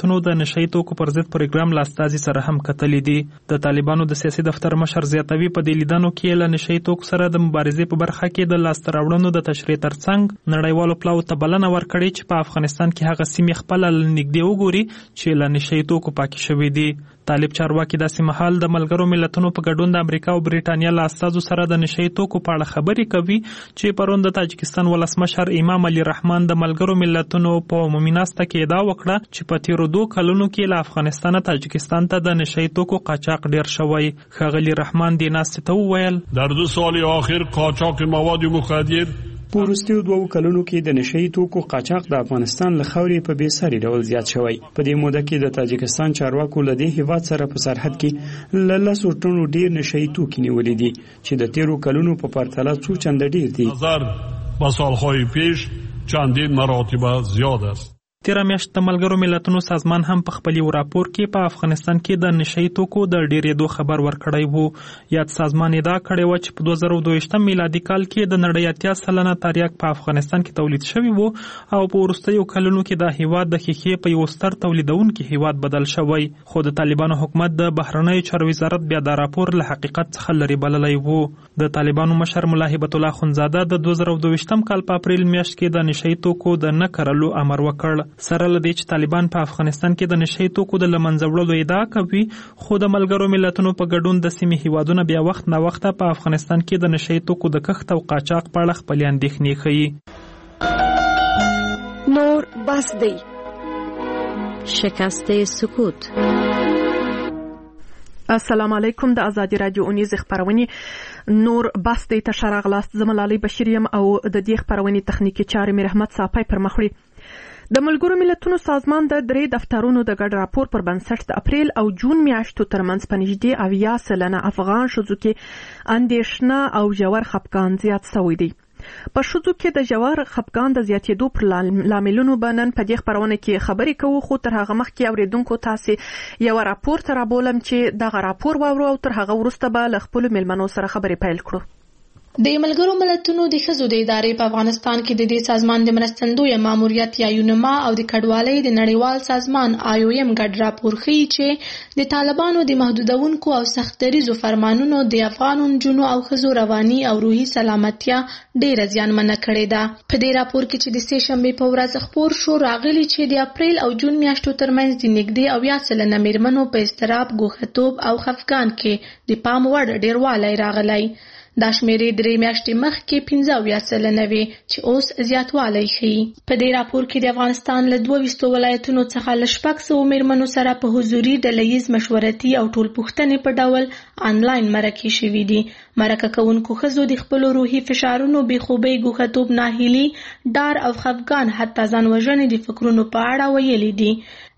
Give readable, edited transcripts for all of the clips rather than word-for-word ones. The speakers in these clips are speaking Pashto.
ملتونو د نشئی توکو پر ضد پروګرام له استازي سره هم کتلې دي. د طالبانو د سیاسي دفتر مشر زیاتوي په دې لیدنو کې له نشئی توکو سره د مبارزې په برخه کې د لاسته راوړنو د تشریح ترڅنګ نړیوالو پلاوو ته بلنه ورکړې چې په افغانستان کې هغه سیمې خپل نږدې وګوري چې له نشئی توکو پاکې شوي دي. طالب چارواکي داسې مهال د ملګرو ملتونو په ګډون د امریکا او بریټانیا له استازو سره د نشئی توکو په اړه خبرې کوي چې پرون د تاجکستان ولسمشر امام علي رحمان د ملګرو ملتونو په عمومي ناسته کې ادعا وکړه چې په تیرو 2 کلونو کې له افغانستان تاجکستان ته د نشئی توکو قاچاق ډیر شوی. ښاغلي رحمان د ناستې ته وویل در 2 سال اخر قاچاق مواد مخدر په وروستیو 2 کلونو کې د نشئی توکو قاچاق د افغانستان له خاورې په بېساري ډول زیات شوی. په دې موده کې د تاجکستان چارواکو له دې هیواد سره په سرحد کې له 10 ټنو ډیر نشئی توکي نیولې دي چې د تیرو کلونو په پرتله څو چنده ډیر دي. نظر با سالهای پیش چندین مراتب زیاد است. تیر میاشت د ملګرو ملتونو سازمان هم په خپل یو راپور کې په افغانستان کې د نشئی توکو د ډیرېدو خبر ورکړی وو. یاد سازمان ادعا کړې و چې په 2022 میلادي کال کې د نړۍ 80% تریاک په افغانستان کې تولید شوی وو او په وروستیو کلونو کې د هیواد د ښیښې په یو ستر تولیدونکي هیواد بدل شوی. خو د طالبانو حکومت د بهرنیو چارو وزارت بیا دا راپور له حقیقت څخه لري بللی وو. د طالبانو مشر ملا هبت الله خنزاده د 2022 کال په اپریل میاشت کې د نشئی توکو د نه کرلو امر وکړ. سره له دې چې طالبان په افغانستان کې د نشئی توکو د لمنځه وړلو ادعا کوي، خو د ملګرو ملتونو په ګډون د سیمې هیوادونه بیا وخت نه وخت په افغانستان کې د نشئی توکو د کښت او قاچاق په اړه خپلې اندېښنې ښیي. نور بس دی. شکست سکوت. السلام علیکم. د ازادي رادیو اونیز خبرونه نور بس دی ته راغلاست. زملالي بشریم او د دې خبرونه تخنیکی چارې مې رحمت صافی پر مخړي. د ملګرو ملتونو سازمان د 3 دفترونو د ګډ راپور پر بنسټ د اپریل او جون میاشتو ترمنځ په نږدې 80% افغان ښځو کې اندېښنه او ژور خفګان زیات شوی دی. په ښځو کې د ژور خفګان د زیاتېدو پر لاملونو به نن په دې خبرونه کې خبرې کوو، خو تر هغه مخکې اوریدونکو تاسې یو راپور ته رابولم چې دغه راپور واورو او تر هغه وروسته به له خپلو مېلمنو سره خبرې پیل کړو. د ملګرو ملتونو د ښځو د ادارې په افغانستان کې د دې سازمان د مرستندوی ماموریت یا یونما او د کډوالۍ د نړیوال سازمان IOM ګډ راپور ښیي چې د طالبانو د محدودونکو او سختدریزو فرمانونو د افغان نجونو او ښځو رواني او روحي سلامتیا ډېره زیانمنه کړې ده. په دې راپور کې چې د سې شنبې په ورځ خپور شو راغلي چې د اپریل او جون میاشتو ترمنځ د نږدې 80% مېرمنو په اضطراب، ګوښتوب او خفګان کې د پام وړ ډېروالی راغلی. دا شمیرې 3 میاشتې مخکې 15% وي چې اوس زیاتوالی ښیي. په دې راپور کې د افغانستان له 22 ولایتونو څخه له 600 مېرمنو سره په حضوري ډلهییز مشورتي او ټولپوښتنې په ډول آنلاین مرکې شوي دي. مرکه کوونکو ښځو د خپلو روحي فشارونو، بېخوبۍ، ګوښتوب، ناهیلي، ډار او خفګان حتی ځان وژنې د فکرونو په اړه ویلي دي.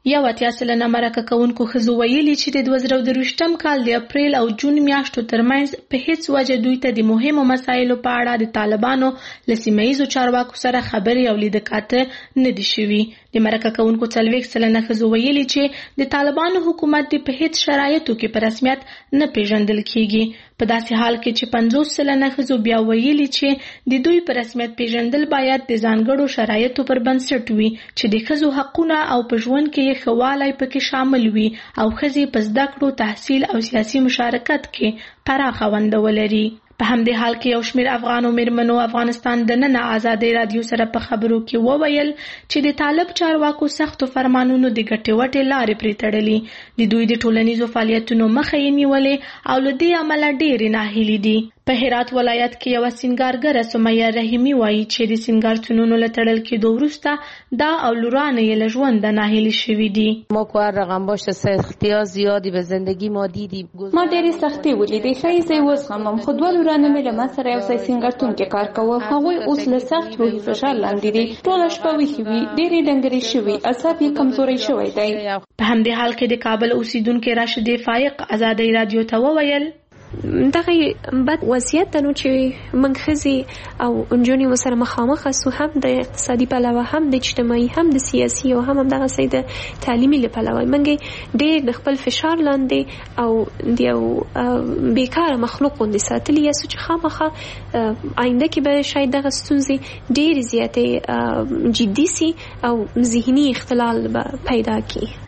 80% مرکه کوونکو ښځو ویلي چې د 2023 کال د اپریل او جون میاشتو ترمنځ په هیڅ وجه دوی ته د مهمو مسایلو په اړه د طالبانو له سیمه‌ییزو چارواکو سره خبرې او لیدکاته نه دي شوي. د مرکه کوونکو 40% ښځو ویلي چې د طالبانو حکومت د په هیڅ شرایطو کې په رسمیت نه پیژندل کیږي. په داسې حال کې چې 50% ښځو بیا ویلي چې د دوی په رسمیت پیژندل باید د ځانګړو شرایطو پر بنسټ وي چې د ښځو حقونه او په ژوند کې ښه والی پکې شامل وي او ښځې په زده کړو، تحصیل او سیاسي مشارکت کې پراخه ونډه ولري. په همدې حال کې یو شمېر افغانو مېرمنو افغانستان د نن ازادۍ رادیو سره په خبرو کې وویل چې د طالب چارواکو سختو فرمانونو د ګټې وټې لارې پرې تړلي، د دوی د ټولنیزو فعالیتونو مخه یې نیولې او له دې امله ډېرې ناهیلې دي. په هرات ولایت کې یو سینګارګره سمیه رحیمی وایي چې د سینګارتونونو له تړل کېدو وروسته دا او لورانه یې له ژونده ناهیلې شوي دي. ما که هر رقم باشه سختی‌ها زیادی به زندگی ما دیدیم. ما ډېرې سختۍ ولیدې، ښایي زه یې وزغمم، خو 2 لورانه مې له ما سره یو ځای سینګارتون کې کار کوه. هغوی اوس له سخت روحي فشار لاندې دي، ټوله شپه ویښې وي، ډېرې ډنګرې شوي، اعصاب یې کمزوری شوی دی. په همدې حال کې د کابل اوسیدونکي راشدې فایق ازادۍ رادیو ته وویل دغه بد وضعیت نو چې موږ ښځې او نجونې ورسره مخامخ سو، هم د اقتصادي پلوه، هم د اجتماعي، هم د سیاسي او هم دغسې د تعلیمي له پلوه موږ ډېر د خپل فشار لاندې او د یو بیکاره مخلوق غوندې ساتلي یاستو چې خامخا آینده کې به شاید دغه ستونزې ډېرې زیاتې جدي سي او ذهني اختلال به پیدا کړي.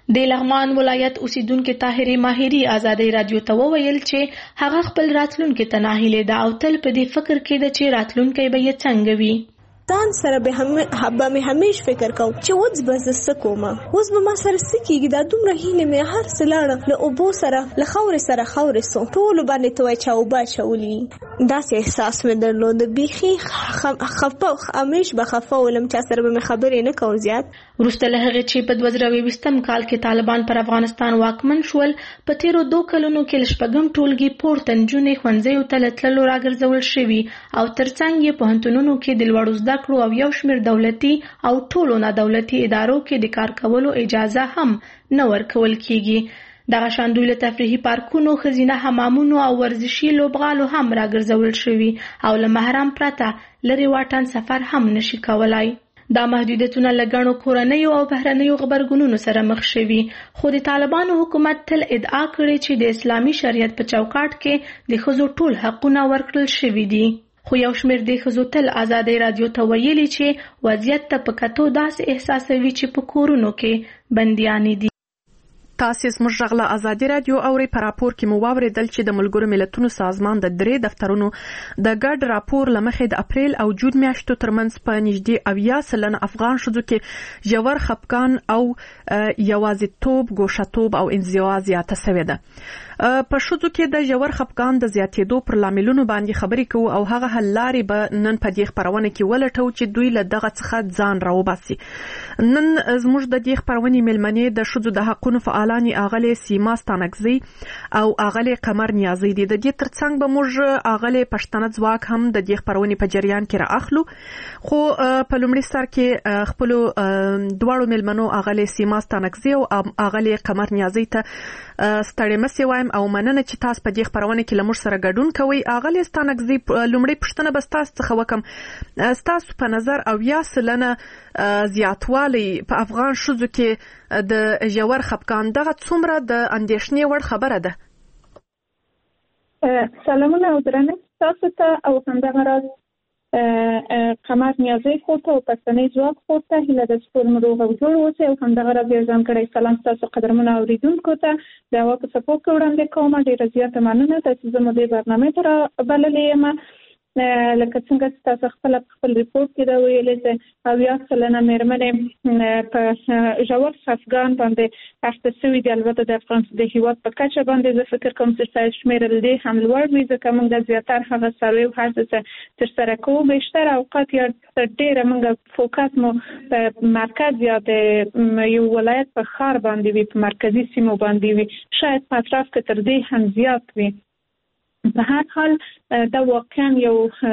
د لغمان ولایت اوسیدونکو طاهره ماهری آزادۍ رادیو ته وویل چې هغه خپل راتلونکي ته ناهیلې ده او تل په دې فکر کې ده چې راتلونکی به یې څنګه وي. ځان سره به مې همیش فکر کوم چې اوس به زه څه کوم، اوس به ما سره څه کېږي. دا دومره هیلې مې هر څه لاړه، له اوبو سره له خاورې سره خاورې سو، ټولو باندې ته وایي چې اوبه اچولي. داسې احساس مې درلود، بیخي خفه، همیش به خفه ولم، چا سره به مې خبرې نه کوم زیات. وروسته له هغې چې په 2020 کال کې طالبان پر افغانستان واکمن شول، په تیرو 2 کلونو کې له 6 ټولګي پورته نجونې ښوونځیو ته له تللو راګرځول شوي او ترڅنګ یې پوهنتونونو کې د لوړو زده کړو او یو شمېر دولتي او ټولو نادولتي ادارو کې د کار کولو اجازه هم نه ورکول کیږي. دغه شان دوی له تفریحي پارکونو، ښځینه حمامونو او ورزشي لوبغالو هم راګرځول شوي او له محرم پرته لرې واټن سفر هم نشي کولای. دا محدودیتونه له ګڼو کورنیو او بهرنیو غبرګونونو سره مخ شوي، خو د طالبانو حکومت تل ادعا کړې چې د اسلامي شریعت په چوکاټ کې د ښځو ټول حقونه ورکړل شوي دي. خو یو شمېر د ښځو تل آزادۍ رادیو ته ویلي چې وضعیت ته په کتو داسې احساسوي چې په کورونو کې بندیانې دي. تاسو زموږ غږ له ازادي رادیو اوري. په راپور کې مو واوریدل چې د ملګرو ملتونو سازمان د 3 دفترونو د ګډ راپور لمخې د اپریل او جون میاشتو ترمنځ په نږدې 80% افغان ښځو کې ژور خپګان او یوازیتوب، ګوښتوب او انزوا زیاته شوې ده. په ښځو کې د ژور خپګان د زیاتېدو پر لاملونو باندې خبرې کوو او هغه حل لارې به نن په دې خپرونه کې ولټو چې دوی له دغه څخه ځان راوباسي. نن زموږ د دې خپرونې مېلمنې د ښځو د حقونو فعالانې اغلې سیما ستانکزی او اغلې قمر نیازی دي. د دې ترڅنګ به موږ اغلې پښتنه ځواک هم د دې خپرونې په جریان کې رااخلو. خو په لومړي سر کې خپل دواړو مېلمنو اغلې سیما ستانکزی او اغلې قمر نیازی ته ستړي مسي وایم او مننه چې تاسو په دې خپرونه کې لمر سره ګډون کوئ. اغلې ستانکزی لومړی پښتنه بس تاسو څخه وکم، تاسو په نظر 80% زیاتوالی په افغان ښځو کې د ژور خپګان دغه څومره د اندېښنې وړ خبره ده؟ سلامونه او درنښت تاسو ته او همدغه راز قمر نیازی خورته او پښتنې ځواک خورته هیله ده چې ټول مو روغ او جوړ اوسئ او همدغه راز یو ځانګړی سلام ستاسو قدرمنو اوریدونکو ته د هوا په څپو کې وړاندې کوم. ډېره زیاته مننه چې زه مو دې برنامې ته رابللې یم. لکه څنګه چې تاسو خپل ریپورټ کې دا ویلي چې 80% مېرمنې په ژور خفګان باندې اخته شوي دي. البته د افغانستان د هېواد په کچه باندې زه فکر کوم چې ستاسو شمېر له دې هم لوړ وي، ځکه موږ د زیاتره هغه څارویو هڅه ترسره کوو. بیشتر اوقات یا ډېره موږ فوکس مو په مرکز یا د یو ولایت په ښار باندې وي، په مرکزي سیمو باندې وي، شاید په اطراف کې تر دې هم زیات وي. په هر حال دا واقعا یو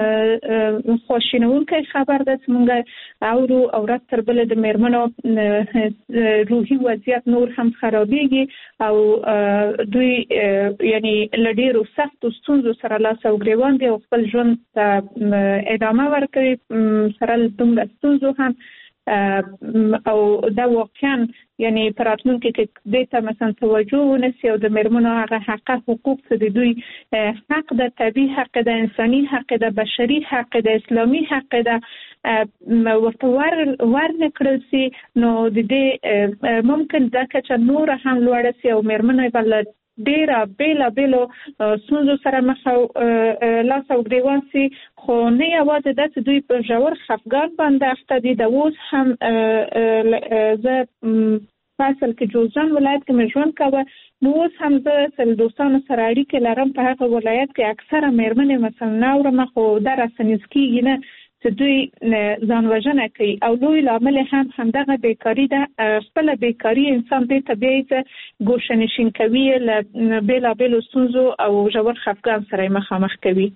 خواشینونکی خبر ده چې موږ اورو او ورځ تر بلې د مېرمنو روحي وضعیت نور هم خرابېږي او دوی یعنی له ډېرو سختو ستونزو سره لاس او ګرېوان دي او خپل ژوند ته ادامه ورکوي سره له دومره ستونزو هم. او دا واقعا یعنی په راتلونکي کې دې ته مثلا توجه ونشي او د مېرمنو هغه حقوق څه د دوی حق ده، طبیعي حق ده، انساني حق ده، بشري حق ده، اسلامي حق ده ورته ورنه کړل سي، نو د دې ممکن دا کچه نور هم لوړه سي او مېرمنې بل ډېره بیلابیلو ستونزو سره مخ لاس او ګرېوان سي. خو نه یوازې دا چې دوی په ژور خفګان باندې اخته دي، د اوس هم زه فاصل کې جوزجان ولایت کې مې ژوند کوه، نو اوس هم زه له دوستانو سره اړیکې لرم. په هغه ولایت کې اکثره مېرمنې مثلا نه اورم، خو دا راسنیز کېږي نه چې دوی ځان وژنه کوي او لوی لامل هم همدغه بیکاري ده. خپله بیکاري انسان دې ته بیایي چې ګوشه نشین کوي، له بېلابېلو ستونزو او ژور خفګان سره یې مخامخ کوي.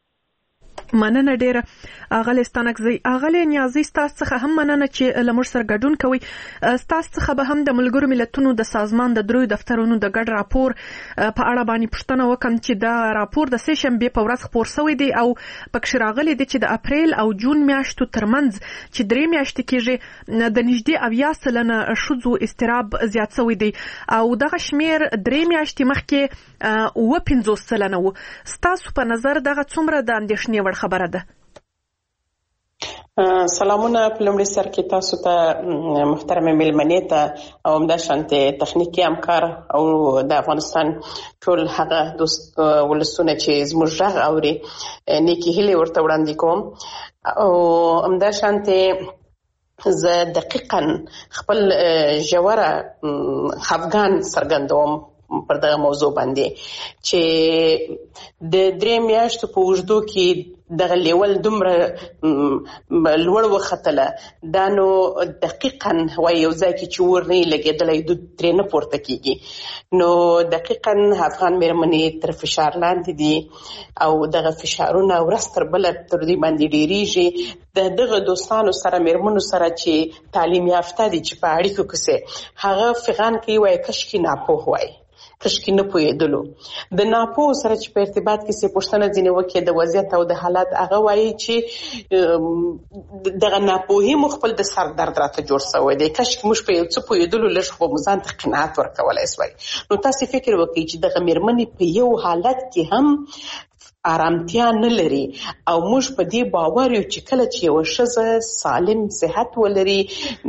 مننه ډیره اغلی ستانکزی. اغلی نیازی ستاسو څخه هم مننه چې له موږ سره ګډون کوئ. ستاسو څخه به هم د ملګرو ملتونو د سازمان د 3 دفترونو د ګډ راپور په اړه باندې پوښتنه وکم چې دا راپور د سې شنبې په ورځ خپور شوی دی او پکې راغلی دی چې د اپریل او جون میاشتو ترمنځ چې 3 میاشتې کېږي د نږدې 80% ښځو اضطراب زیات شوی دی او دغه شمیر 3 میاشتې مخکې 50% و. ستاسو په نظر دغه څومره د اندېښنې وړ خبره ده؟ سلامونه په لومړي سر کې تاسو ته محترم مېلمنې ته او همداشانتې تخنیکي همکار او د افغانستان ټول هغه دوست ولسونه چې زموږ غږ اوري نیکې هیلې ورته وړاندې کوم او همداشانتې زه دقیقاً خپل ژوره خفګان څرګندوم پر دغه موضوع باندې چې د 3 میاشتو په اوږدو کې دغه لیول دومره لوړ وختله دا نو دقیقاً وایي یو ځای کې چې اور نه یې لګېدلی دود ترې نه پورته کېږي نو دقیقاً افغان مېرمنې تر فشار لاندې دي او دغه فشارونه ورځ تر بله تر دوی باندې ډېرېږي د دغه دوستانو سره مېرمنو سره چې تعلیم یافته دي چې په اړیکو کښې هغه فغان کوي وایي کشکې ناپوه وایي کشکې نه پوهېدلو د ناپوه سره چې په ارتباط کې څه پوښتنه ځینې وکړي د وضعیت او د حالات هغه وایي چې دغه ناپوهي مو خپل د سر درد راته جوړ شوی دی کشکې موږ په یو څه پوهېدلو لږ خو مو ځان ته قناعت ورکولی سوای نو تاسې فکر وکړئ چې دغه مېرمنې په یو حالت کې هم آرامتیا نه لري او موږ په دې باور یو چې کله چې یو ښځه سالم صحت ولري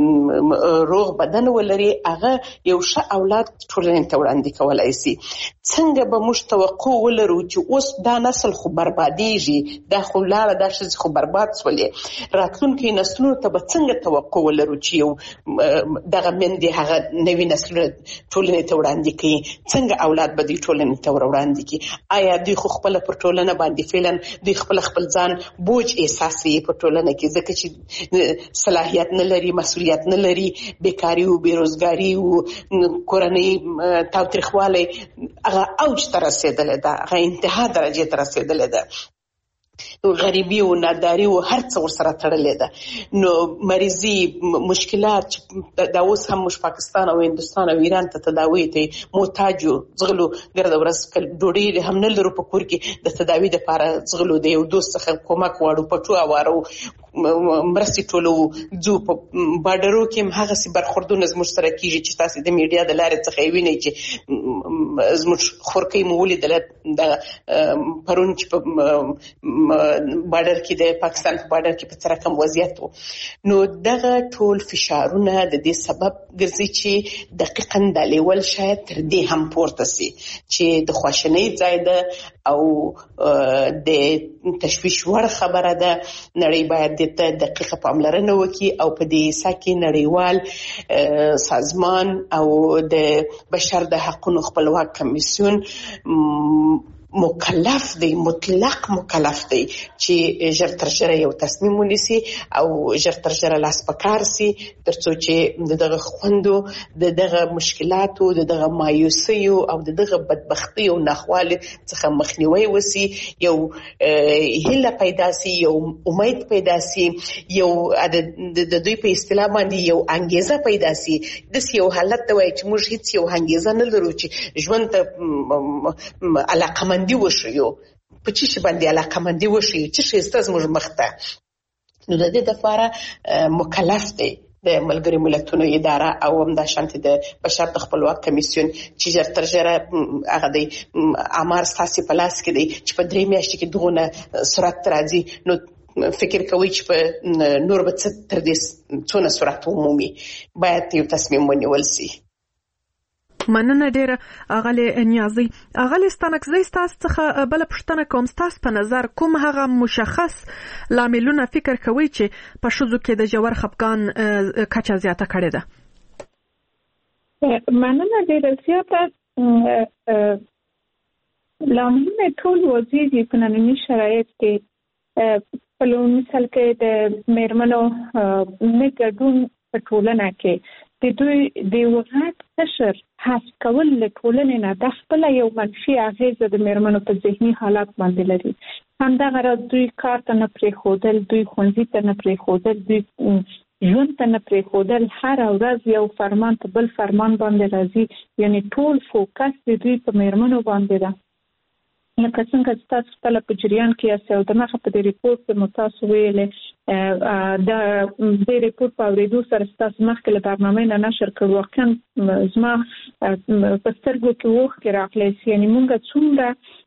روغ بدن ولري هغه یو ښه اولاد ټولنې ته وړاندې کولی شي څنګه به موږ توقع ولرو چې اوس دا نسل خو بربادېږي دا خو لاړه دا ښځې خو برباد شولې راتلونکي نسلونو ته به څنګه توقع ولرو چې یو دغه میندې هغه نوي نسلونه ټولنې ته وړاندې کوي څنګه اولاد به دوی ټولنې ته وړاندې کوي آیا دوی خو خپله پر ټولنه باندې فعلا دوی خپل ځان بوج احساسوي په ټولنه کې ځکه چې صلاحیت نه لري مسؤلیت نه لري بیکاري او بیروزګاري او کورنۍ تاوتریخوالی هغه اوج ته رسېدلې ده هغه انتها درجې ته رسېدلې ده غریبي او ناداري او هر څه ورسره تړلې ده نو مریضي مشکلات دا اوس هم موږ پاکستان او هندوستان او ایران ته تداوی ته محتاج یو ځغلو ګرده ورځ ډوډۍ هم نه لرو په کور کې د تداوی لپاره ځغلو دی یو دوست څخه کومک واړو پټو اوارو مرستې ټولو ځو په بارډرو کې هم هغسې برخوردونه زموږ سره کېږي چې تاسې د میډیا د لارې څخه یې وینئ چې زموږ خورکۍ مو ولیدله د پرون چې په بارډر کې د پاکستان په بارډر کې په څه رقم وضعیت و نو دغه ټول فشارونه د دې سبب ګرځي چې دقیقاً دا لیول شاید تر دې هم پورته سي چې د خواشینۍ ځای ده او د تشویش وړ خبره ده نړۍ باید دې ته دقیقه پاملرنه وکړي او په دې حصه کې نړیوال سازمان او د بشر د حقوقو خپلواک کمیسیون مکلف دی مطلق مکلف دی چې ژر تر ژره یو تصمیم ونیسي او ژر تر ژره لاس په کار سي ترڅو چې دغه خوندو دغه مشکلاتو دغه مایوسیو او دغه بدبختی او ناخوالي څخه مخنیوي وسی یو هیله پیدا سي یو امید پیدا سي یو د دوی په اصطلاح باندې یو انګیزه پیدا سي د یو حالت ته وایي چې موږ هیڅ یو انګیزه نه لرو چې ژوند ته علاقه مندي وشيو په چی شي باندې علاقه مندي وشي چې شسته زموږ مخته نو د دې لپاره مکلف دی د ملګري ملتونو اداره او همداشانتې د بشر د خپلواک کمیسیون چې ژر تر ژره هغه دی امر ستاسې په لاس کې دی چې په 3 میاشتې کې دغونه سرعت راځي نو فکر کوي چې په نور به تر دې څونه سرعت عمومي باید یو تصمیم ونیول شي مننه ډیره اغلی نیازی اغلی ستانکزی ستاسو څخه بل پښتنه کوم ستاسو په نظر کوم هغه مشخص لاملونه فکر کوي چې په شذو کې د جوړ خپګان کچا زیاته کړي ده مننه ډیره زیاته لاملونه ټول وځي په ننني شرایط کې په لومړي مثال کې د میرمنو نګډون په ټولنه کې د دوی د وغات تشر حس کول له ټولنې نه د خپل یو منفي اغیزه د میرمنو په ذهني حالات باندې لري همدغه راز دوی کار ته نه پرېښودل دوی ښوونځي ته نه پرېښودل دوی ژوند ته نه پرېښودل هر ورځ یو فرمان ته بل فرمان باندې راځي یعنی ټول فوکس د دوی په میرمنو باندې ده لکه څنګه چې تاسو خپل په جریان کې یاست او د مخه په دې ریپورت کې متاسو ویلې د دې ریپورت په اورېدو سره تاسو مخکې له برنامې نه نشر کړو واقعا زما په سترګو کې وښکې راغلی یعنی موږ څومره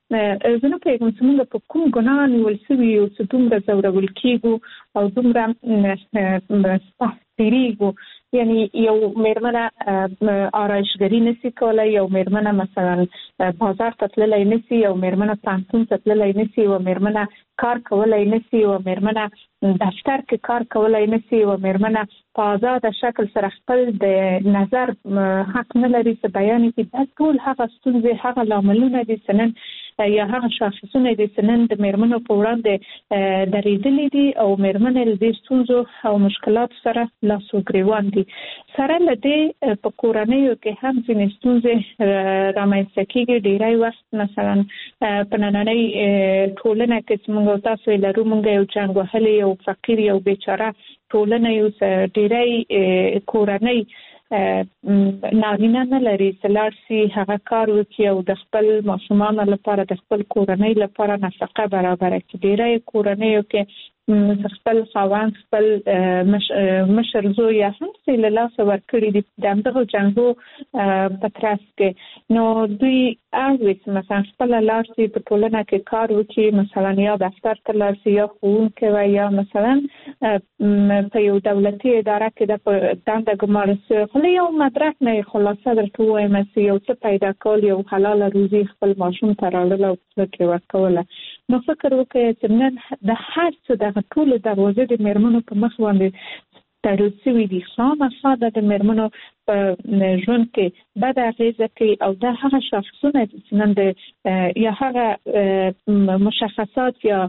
زه نه پوهېږم چې موږ په کوم ګناه نیول سوي یو چې دومره ځورول کېږو او دومره تیریږو. یعنی یو مېرمنه آرایشګري نشي کولی، یو مېرمنه مثلا بازار ته تللی نشي، یو مېرمنه پوهنتون ته تللی نشي، یو مېرمنه کار کولی نشي، یو مېرمنه دفتر کې کار کولی نشي، یو مېرمنه په آزاده شکل سره خپل د نظر حق نه لري چې بیان کړي. دا ټول هغه ستونزې، هغه لاملونه دي چې نن یا هغه شاخصونه دي چې نن د مېرمنو په وړاندې درېدلي دي او مېرمنې له دې ستونزو او مشکلاتو سره لاس و ګرېوان دي. سره له دې په کورنیو کې هم ځینې ستونزې رامنځته کېږي. ډېری وخت مثلا په نننۍ ټولنه کې چې موږ تاسو یې لرو، موږ یو جنګ وهلې، یو فقیر، یو بیچاره ټولنه یو. ډېری کورنۍ نارینه نه لري چې لاړ شي هغه کار وکړي او د خپل ماشومانو لپاره، د خپل کورنۍ لپاره نفقه برابره کړي. ډېری کورنیو کې خپل خاوند، خپل مشر زوی یا هم څه له لاسه ورکړي دي د همدغو جنګو په ترڅ کې. نو دوی اړ وي چې مثلا خپله لاړ شي په ټولنه کې کار وکړي، مثلا یا دفتر ته لاړ شي، یا ښوونکی وي، یا مثلا په یو دولتي اداره کې د دنده ګمارل شوې. خو له یو مدرک نه یې خلاصه درته ووایم چې یو څه پیدا کول، یو حلاله روزي خپل ماشوم ته راوړل او څه کې ورکوله. نو فکر وکړئ چې نن د هر څه دغه ټولو دروازې د مېرمنو په مخ باندې تړل شوي دي. خامخا د مېرمنو په ژوند کې بده اغېزه کوي او دا هغه شاخصونه دي چې نن یا هغه مشخصات یا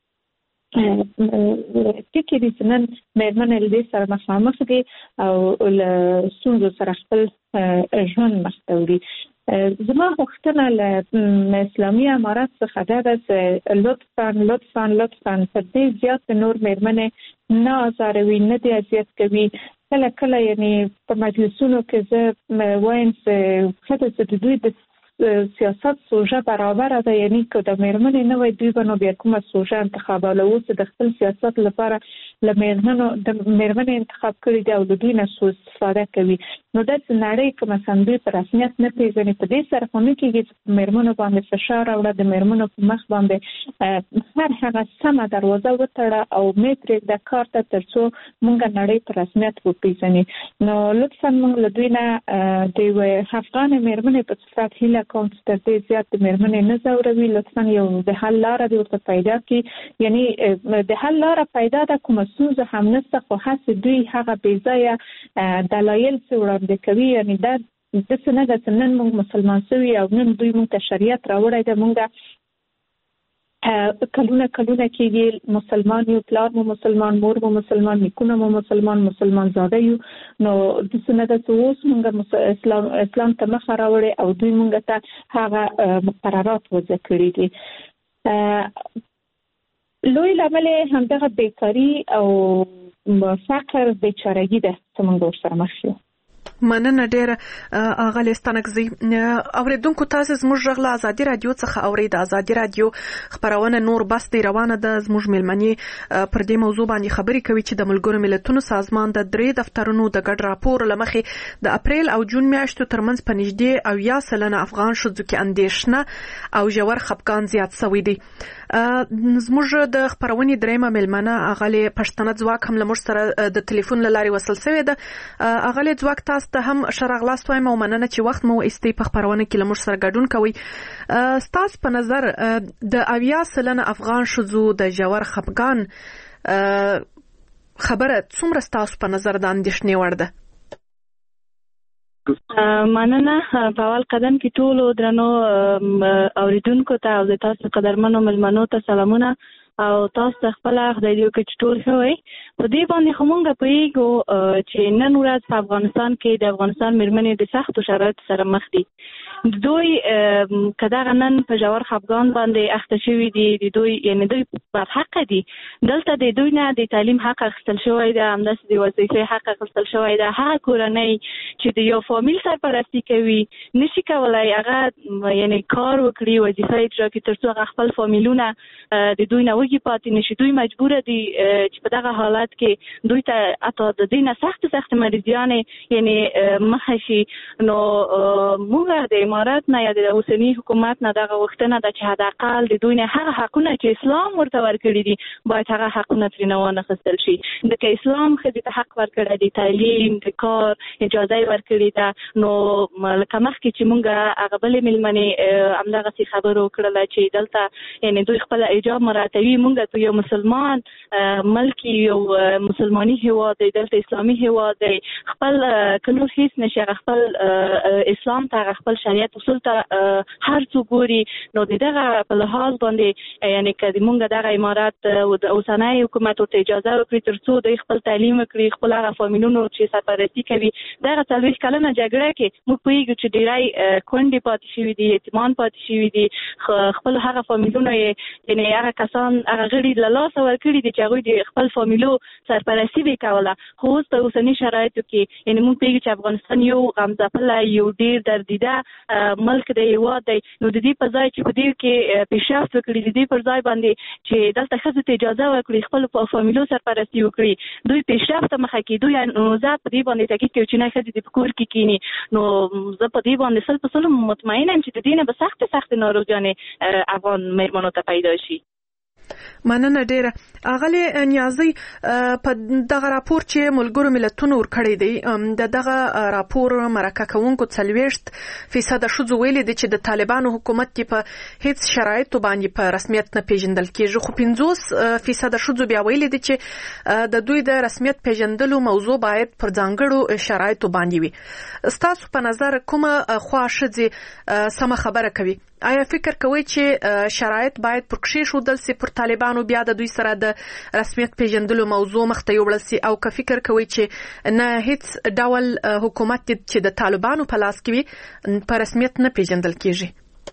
ټکي دي چې نن مېرمنې له دې سره مخامخ دي او له ستونزو سره خپل ژوند مخ ته وړي. زما غوښتنه له اسلامي امارت څخه دا ده چې لطفاً تر دې زیات نور مېرمنې نه ازاروي، نه دې اذیت کوي. کله کله یعنی په مجلسونو کې زه وایم چې ښځه چې د دوی د سیاست سوژه برابره ده، یعنی که د مېرمنې نه وای دوی به نو بیا کومه سوژه انتخابوله. اوس د خپل سیاست لپاره له مېرمنې انتخاب کړي دي او د دوی نه سوء استفاده کوي. نو داسې نړۍ که مثلا دوی په رسمیت نه پېژني، په دې سره خو نه کېږي چې په مېرمنو باندې فشار راوړه، د مېرمنو په مخ باندې هر هغه سمه دروازه وتړه او مې پرېږده کار ته تر څو موږ نړۍ په رسمیت وپېژني. نو لطفا موږ له دوی نه د یوې افغانې مېرمنې په صفت هیله کوم چې تر دې زیات د مېرمنې نه ځوروي. لطفا یو د حل لاره دې ورته پیدا کړي. یعنی د حل لاره پیدا ده، کومه ستونزه هم نشته، خو هسې دوی هغه بې ځایه دلایل چې وړاندې کوي. یعنی دا داسې نه ده چې نن موږ مسلمان شوي او نن دوی موږ ته شریعت راوړی ده، موږ کلونه کېږي مسلمان یو، پلار مو مسلمان، مور مو مسلمان، نیکونه مو مسلمان زاده یو. نو داسې نه ده چې اوس موږ اسلام ته مخه راوړی او دوی موږ ته هغه مقررات وضع کړي دي. لوی لامل همدغه بیکاري او فقر بیچارهګي ده چې موږ ورسره مخ یو. مننه ډیره اغلی ستانکزی. اوریدونکو تاسو زموږ غږ له ازادي رادیو څخه اورئ. د ازادي رادیو خبرونه نور بس دی روانه ده. زموږ مېلمنې پر دې موضوع باندې خبرې کوي چې د ملګرو ملتونو سازمان د 3 دفترونو د ګډ راپور لمخې د اپریل او جون میاشتو ترمنځ په نږدې 90% افغان ښځو کې اندېښنه او ژور خفګان زیات شوی دی. زموږ د خبرونې درېمه مېلمنه اغلی پښتنه ځواک هم له موږ سره د ټلیفون له لارې وصل شوې ده. اغلی ځواک تاسو ته هم ښه راغلاست وایم او مننه چې وخت مو ایستی په خبرونه کې له موږ سره ګډون کوئ. ستاسو په نظر د 90% افغان ښځو د ژور خفګان خبره څومره ستاسو په نظر د اندېښنې وړ ده؟ مننه. په اول قدم کې ټولو درنو اوریدونکو ته او د تاسو قدرمنو مېلمنو ته سلامونه او تاسو ته خپل خدای دې وکړي چې ټول ښه وئ. په دې باندې خو موږ پوهېږو چې نن ورځ په افغانستان کې د افغانستان مېرمنې د سختو شرایطو سره مخ دي. دوی که دغه نن په ژور خفګان باندې اخته شوي دي، د دوی یعنې دوی برحقه دي. دلته د دوی نه د تعلیم حق اخیستل شوی ده، همداسې د وظیفې حق اخیستل شوی ده. هغه کورنۍ چې د یو فامیل سرپرستي کوي نشي کولی هغه یعنې کار وکړي، وظیفه اجرا کړي تر څو هغه خپل فامیلونه د دوی نه وږي پاتې نشي. دوی مجبوره دي چې په دغه حالت کې دوی ته حتی د دوی نه سختې مریضیانې یعنې مخه شي. نو موږ د امارت نه یا د اوسنی حکومت نه دغه غوښتنه ده چې حداقل د دوی نه هغه حقونه چې اسلام ورته ورکړي دي باید هغه حقونه ترې وانخیستل شي. که اسلام ښځې ته حق ورکړی دی، تعلیم، د کار اجازه یې ورکړې ده، نو لکه مخکې چې مونږ هغه بلې مېلمنې همدغسې خبرو کړله چې دلته یعنې دوی خپله ایجاب مراعتوي. مونږ ته یو مسلمان ملک یو مسلماني هېواد دی، دلته اسلامي هېواد دی، خپل که نور هېڅ نه شي هغه خپل اسلام ته هغه خپل شریعت اصول ته هر څو ګوري. نو د دغه په لحاظ باندې یعنې که د مونږ دغه امارت د اوسنی حکومت ورته اجازه وکړي تر څو دوی خپل تعلیم وکړي، خپل هغه فامیلونو چې سرپرستي کوي، دغه 40 کلنه جګړه کې موږ پوهېږو چې ډېری کونډې پاتې شوي دي، یتیمان پاتې شوي دي، خپل هغه فامیلونو یې یعنې هغه کسان هغه غړي له لاسه ورکړي دي چې هغوی د خپل فامیلو سرپرستي به یې کوله. خو اوس په اوسني شرایطو کې یعنې موږ پوهېږو چې افغانستان یو غمځپلی یو ډېر دردیده ملک دی، هېواد دی. نو د دې په ځای چې په دې کې پیشرفت وکړي، د دې پر ځای باندې چې دلته ښځو ته اجازه ورکړي خپلو فامیلو سرپرستي وکړي، دوی پیشرفت ته مخه کړي. دوی نو زه په دې باندې تاکید کوم چې نه ښځې دې په کور کې کښېني. نو زه په دې باندې 100% مطمئنه یم چې د دې نه به سختې ناروغیانې افغان مېرمنو ته پیدا شي. مننه ډیره. اغلی نیازی په دغه راپور چې ملګرو ملتونو ورکړی دی د دغه راپور مرکه کوونکو 40% ښځو ویلي دي چې د طالبانو حکومت کې په هیڅ شرایطو باندې په رسمیت نه پیژندل کیږي، خو 50% ښځو بیا ویلي دي چې د دوی د رسمیت پیژندلو موضوع باید پر ځانګړو شرایطو باندې وي. ستاسو په نظر کومه خوا ښځې سمه خبره کوي؟ آیا فکر کوئ چې شرایط باید پر کښېښودل سي پر طالبانو بیا د دوی سره د رسمیت پیژندلو موضوع مخته یوړل سي، او که فکر کوئ چې نه هیڅ ډول حکومت چې د طالبانو په لاس کې وي په رسمیت نه پیژندل کیږي؟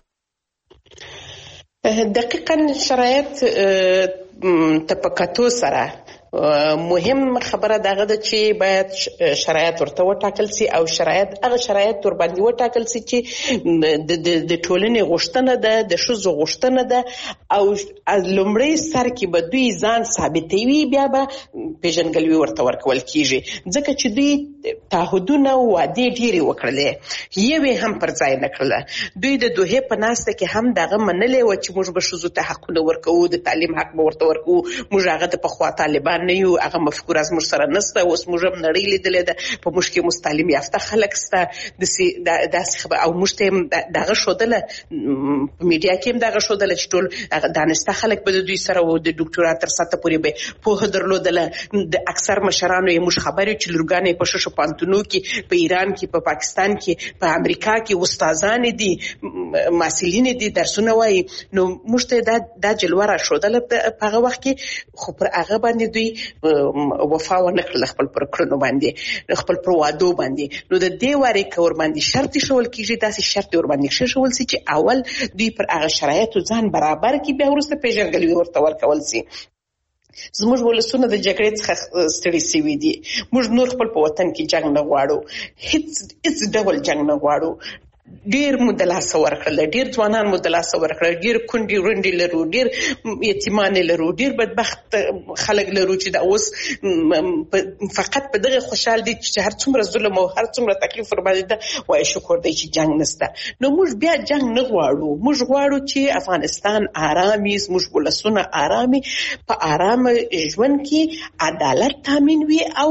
دقیقاً شرایط ته په کتو سره مهم خبره دغه ده چې باید شرایط ورته وټاکل سي، او هغه شرایط ور باندې وټاکل سي چې د ټولنې غوښتنه ده، د ښځو غوښتنه ده، او از لومړی سر کې به دوی ځان ثابتوي، بیا به پیژندګلوي ورته ورکول کیږي. ځکه چې دوی تعهدونه او وعدې ډېرې وکړلې، یوې هم پر ځای نه کړله. دوی د دوحې په ناسته کې هم دغه منلې وه چې موږ به ښځو ته حقونه ورکوو، د تعلیم حق به ورته ورکوو. موږ هغه د پخوا طالبان نه یو، هغه مفکوره زموږ سره نشته. اوس موږ هم نړۍ لیدلې ده، په موږ کې تعلیم یافته خلک شته، داسې او موږ ته دغه ښودله، په میډیا کې هم دغه ښودله چې ټول دانشته خلک به د دوی سره وو، د ډاکټورا تر سطحه پورې به پوهه درلودله. د اکثر مشرانو یې موږ خبرې چې لورګانې په ششو پانتونو کې، په ایران کې، په پاکستان کې، په امریکا کې استادان دي، محصلین دي، درسونه وایي. نو موږ ته دا جلوه راښودله په هغه وخت کې، خو پر هغه باندې دوی وفا ونه کړله خپل پر کړنو باندې، خپل پر وعدو باندې. نو د دې وارې که ور باندې شرط ایښول کېږي، داسې شرط ور باندې کېښول سي چې اول دوی پر هغه شرایطو ځان برابر کړي، بیا وروسته پیژندګلوي ورته ورکول سي. زموږ ولسونه د جګړې څخه ستړي سوي دي. موږ نور خپل په وطن کې جنګ نه غواړو، هیڅ ډول جنګ نه غواړو. ډیر مو د لاسه ورکړل، ډیر ځوانان مو د لاسه ورکړل، ډیر کونډې ورندې لرو، ډیر یتیمان لرو، ډیر بدبخت خلک لرو چې دا اوس فقط په دغه خوشحال دي چې هر څومره ظلم او هر څومره تکلیف ور باندې ده، وایي شکر دی چې جنگ نشته. نو موږ بیا جنگ نه غواړو، موږ غواړو چې افغانستان آرامي، زموږ ولسونه آرامي، په آرام ژوند کې عدالت تامین وي او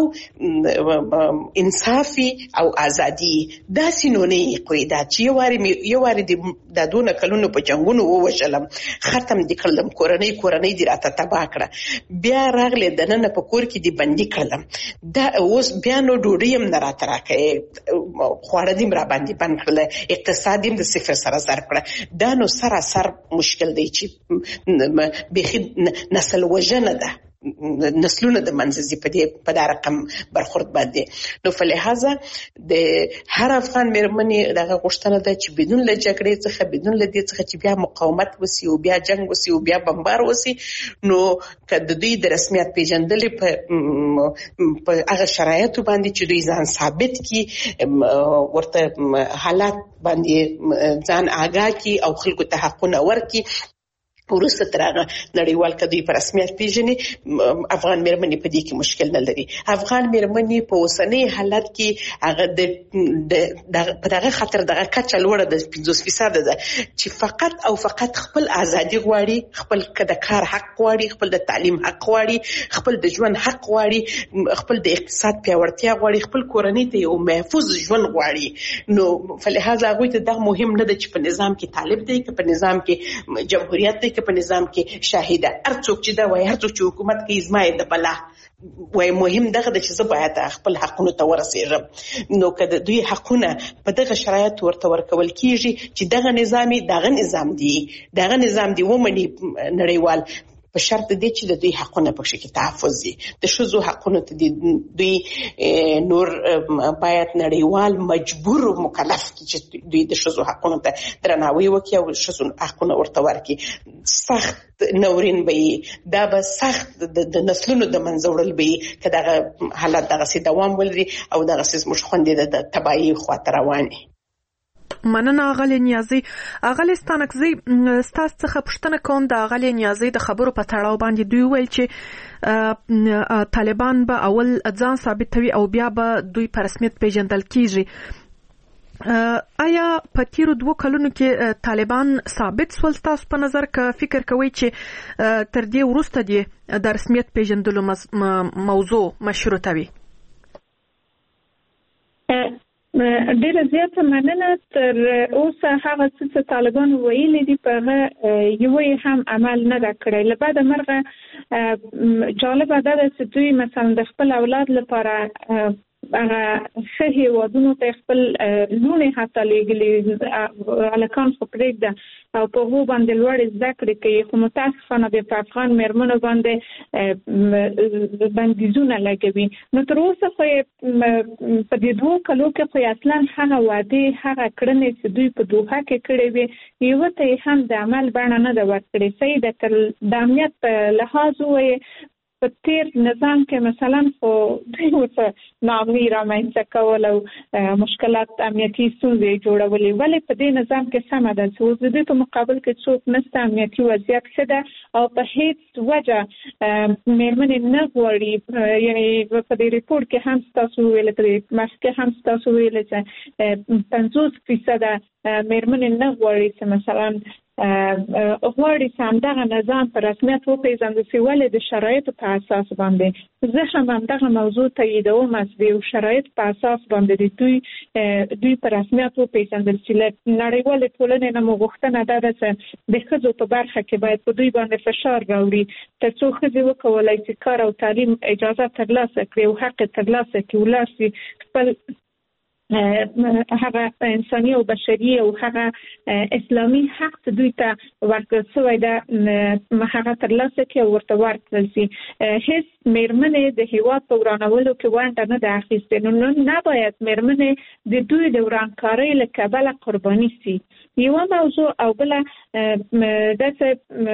انصافي او ازادي. داسې نو نه کوي دا چې یو واري د دونه کلونو په جنگونو ووژلم، ختم دي کړلم، کورنۍ دي راته تباه کړه، بیا راغله دننه په کور کې دي بندي کړلم، دا اوس بیا نو ډوډۍ هم نه راته راکوي، خواړه دي را باندې بند کړل، اقتصاد هم د صفر سره ضرب کړه. دا نو سراسر مشکل دی چې بیخي نسل وژنه ده، نسلونه د منځي په دا رقم برخورد باندې. نو فلهذا د هر افغان مېرمنې دغه غوښتنه ده چې بدون له جګړې څخه، بدون له دې څخه چې بیا مقاومت وسی او بیا جنگ وسی او بیا بمبار وسی، نو که د دوی د رسمیت پیژندلې په هغه شرایطو باندې چې دوی ځان ثابت کړي، ورته حالات باندې ځان آگاه کړي او خلکو ته حقونه ورکړي، ورسته ترغه نړیوال کدوې په رسمیت پیژني افغان مېرمنې په دې کې مشکل نه لري. افغان مېرمنې په اوسنۍ حالت کې هغه په دغه خاطر دغه کچه لوړه د 50% ده چې فقط او فقط خپل ازادي غواړي، خپل د کار حق غواړي، خپل د تعلیم حق غواړي، خپل د ژوند حق غواړي، خپل د اقتصاد پیاوړتیا غواړي، خپل کورنۍ ته یو محفوظ ژوند غواړي. نو فلهذا هغوی ته دا مهم نه ده چې په نظام کې طالب دی که په نظام کې جمهوریت دی که په نظام کې شاهده. هر څوک چې دا وایي، هر څوک چې حکومت کوي زما یې د بلا وای مهم دغه د چې زه باید خپل حقونو ته ورسېږم. نو که د دوی حقونه په دغه شرایط ورته ورکول کیږي چې دغه نظام دی ومني نړیوال، په شرط دی چې د دوی حقونه پکې کې تحفظ دي. د ښځو حقونه ته دوی نور باید نړیوال مجبور او مکلف کی چې دوی د ښځو حقونه ته درناوی وکړي او ښځو حقونه ورته ورکړي. سخت نورین به دا به سخت د نسلونو د منځه وړل به که دغه حالت دغه سي دوام ولري او دغه سي زموږ خوندې د تباهي خواته رواني. مننه اغلی نیازی. اغلی ستانکزی ستاسو څخه پوښتنه کوم د اغلی نیازی د خبرو په تړاو باندې. دوی ویل چې طالبان به اول ځان ثابتوي او بیا به دوی په رسمیت پیژندل کیږي. آیا په تیرو 2 کلونو کې طالبان ثابت سول تاسو په نظر که فکر کوئ چې تر دې وروسته د رسمیت پیژندلو موضوع مشروطه وي؟ ډېره زیاته مننه. تر اوسه هغه څه طالبان ویلي دي په هغه یو هم عمل نه دا کړی. له بعده مرغه جالبه ده چې دوی مثلا د خپل اولاد لپاره هغه ښه هېوادونو ته خپل لوڼې حتی لېږلي، هلکان خو پرېږده او په هغو باندې لوړې زده کړې کوي. خو متاسفانه بیا په افغان مېرمنو باندې بندیزونه لګوي. نو تر اوسه خو په دې 2 کلو کې خو اصلا هغه وعدې، هغه کړنې چې دوی په دوحه کې کړې وې، یوه ته یې هم د عمل بڼه نه ده ورکړې. صحیح ده که د امنیت په لحاظ ووایې په تیر نظام کې مثلا خو دوی ورته ناامني رامنځته کول او مشکلات امنیتي ستونزې جوړولې، ولې په دې نظام کې سمه ده چې اوس د دوی په مقابل کې څوک نشته، امنیتي وضعیت ښه ده او په هیڅ وجه مېرمنې نه غواړي. یعنې په دې ریپورټ کې هم ستاسو ویلې، په دې مخکې هم ستاسو ویلې چې 50% مېرمنې نه غواړي چې مثلا غواړي چې همدغه نظام په رسمیت وپېژندل شي. ولې د شرایطو په اساس باندې زه هم همدغه موضوع تاییدوم چې د شرایط په اساس باندې دوی په رسمیت وپېژندل شي. له نړیوالې ټولنې نه مو غوښتنه دا ده چې د ښځو په برخه کې باید په دوی باندې فشار راوړي تر څو ښځې وکولای شي کار او تعلیم اجازه ترلاسه کړي او حق ترلاسه کړي، ولاړ شي خپل هغه انساني او بشري او هغه اسلامي حق دوی ته ورکړل شوی ده، هغه ترلاسه کړي او ورته ورکړل شي. هیڅ مېرمنې د هېواد په ورانولو کې ونډه نه ده اخیستې. نو نه باید مېرمنې د دوی د ورانکارۍ له کبله قرباني شي. یوه موضوع او بله داسې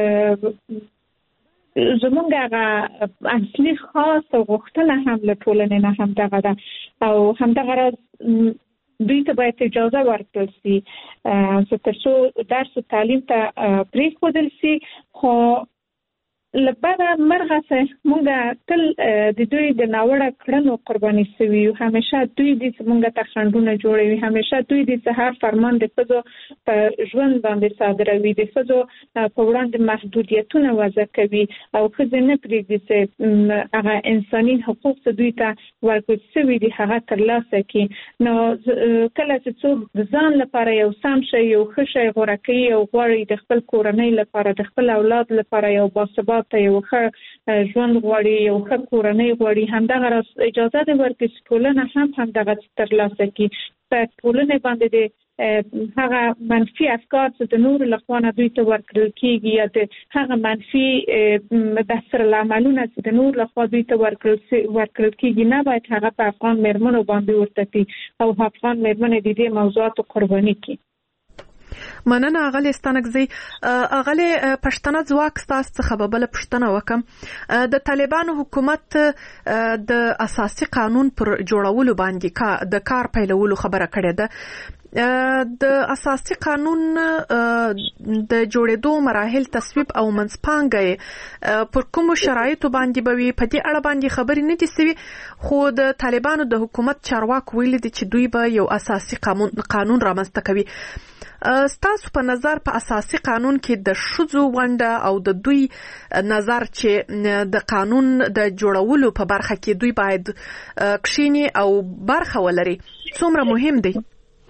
زمونږ هغه اصلي خاص او غوښتنه هم له ټولنې نه همدغه ده او همدغه راز دوی ته باید اجازه ورکړل شي چې تر څو درس و تعلیم ته پرېښودل شي. خو له بده مرغه چې موږ تل د دوی د ناوړه کړنو قرباني شوي یو. همیشه دوی دي چې موږ ته خنډونه جوړوي، همیشه دوی دي چې هر فرمان د ښځو په ژوند باندې صادروي، د ښځو په وړاندې محدودیتونه وضع کوي او ښځې نه پرېږدي چې هغه انساني حقوق چې دوی ته ورکړل شوي دي هغه ترلاسه کړي. نو کله چې څوک د ځان لپاره یو سم شی، یو ښه شی غوره کوي او غواړي د خپل کورنۍ لپاره، د خپل اولاد لپاره یو باثباته یو ښه ژوند غواړي، یو ښه کورنۍ غواړي، همدغه راز اجازه دې ورکړي چې ټولنه هم همدغه ترلاسه کړي. په ټولنې باندې د هغه منفي افکار چې د نورو لخوا نه دوی ته ورکړل کېږي یا د هغه منفي دستورالعملونه چې د نورو لخوا دوی ته ورکړل کېږي نه باید هغه په افغان مېرمنو باندې ورته کړي او افغان مېرمنې د دې موضوعاتو قرباني کړي. مننه اغلی ستانکزی. اغلی پښتنه ځواک ستاسو څخه به بله پوښتنه وکړم. د طالبانو حکومت د اساسي قانون پر جوړولو باندې د کار پیلولو خبره کړې ده. د اساسي قانون د جوړېدو مراحل تصویب او منځپانګه پر کوم شرایطو باندې به وي، په دې اړه باندې خبرې نه دي سوي، خو د طالبانو د حکومت چارواکو ویلي دي چې دوی به یو اساسي قانون رامنځته کوي. ستاسو په نظر په اساسي قانون کې د ښځو ونډه او د دوی نظر چې د قانون د جوړولو په برخه کې دوی باید کښیني او برخه ولري څومره مهم دی؟